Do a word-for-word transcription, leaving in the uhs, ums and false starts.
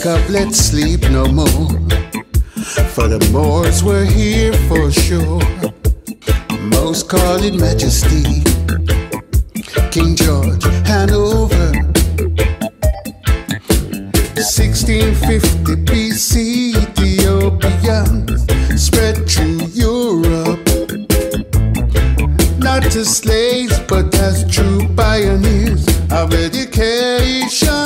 up, let's sleep no more. For the Moors were here for sure. Most call it majesty. King George, Hanover. sixteen fifty B C, Ethiopians spread through Europe. Not as slaves, but as true pioneers of education.